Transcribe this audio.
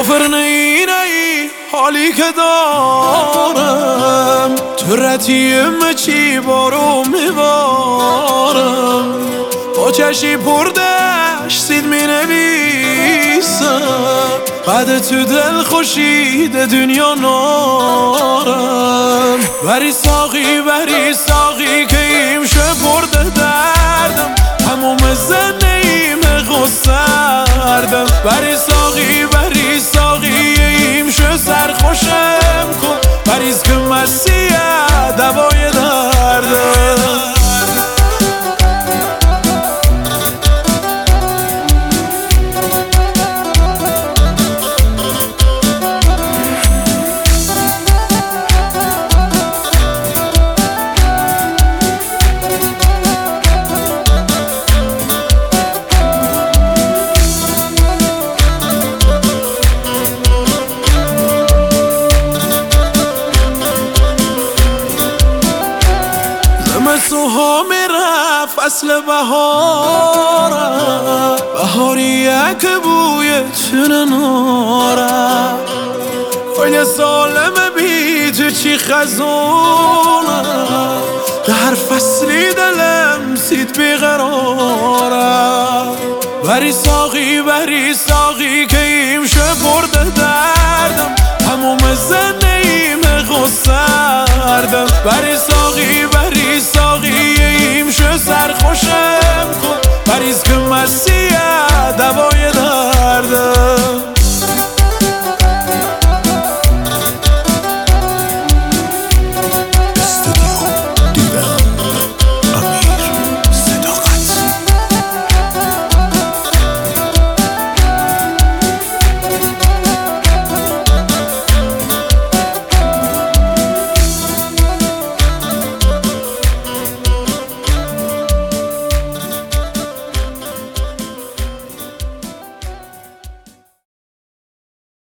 کافر نی حالی که دارم تو رتیم چی بارو میبارم با چشی پردشتید می نویسم بعد تو دل خوشید دنیا نارم بری ساقی که ایم شه برده دردم تموم زنیم غصردم بری ساقی ایم شه سرخوشم کن بریز که مسیح دوای دردم زمستوها میره فصل بهاریه که بوی چون ناره کل سالمه بی تو چی خزونه در فصلی دلم سید بیقراره بری ساقی که ایم شه برده دردم تموم زنیم غصردم بری ساقی ایم شه سرخوشم کن بریز که مسیح دوای دردم